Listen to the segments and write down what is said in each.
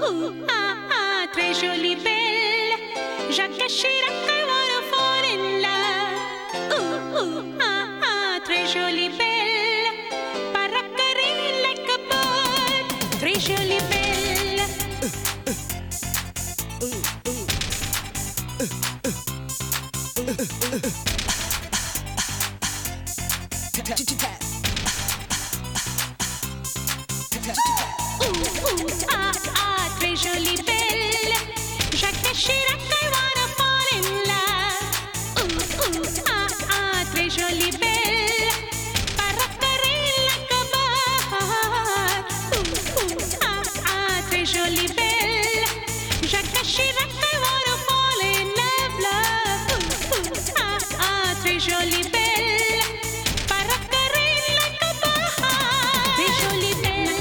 Très jolie belle, Jacques Chirac, I wanna fall in love. Très jolie belle, paracarine like a bird. Très jolie belle. Très jolie belle, Jacques Chirac, I wanna fall in love. Très jolie belle, paracarine like a bird. Très jolie belle, Jacques Chirac, I wanna fall in love. Très jolie belle, paracarine like a bird. Très jolie belle.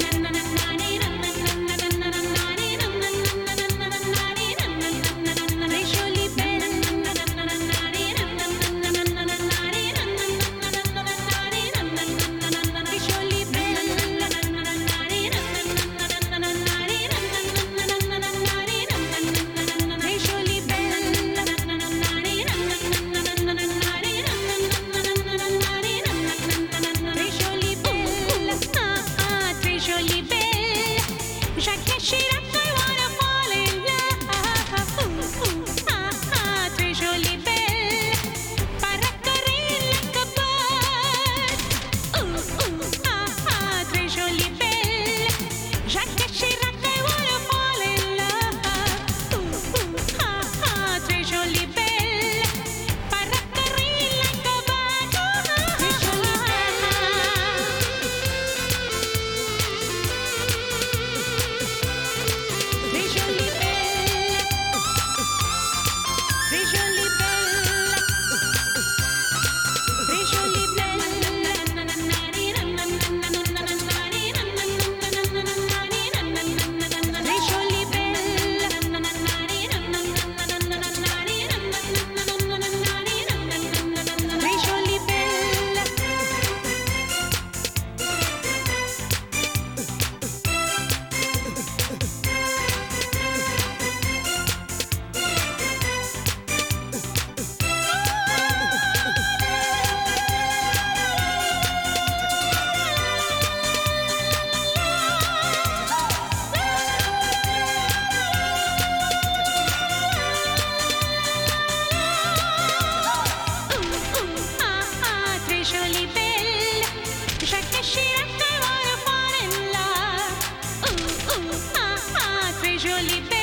Jacques Chirac, I wanna fall in love. Très jolie belle, paracarine like a bird. Très jolie belle, Jacques Chirac, I wanna fall in love. Très jolie belle, paracarine like a bird. Très jolie Jacques Chirac, I wanna fall in love. Très jolie belle.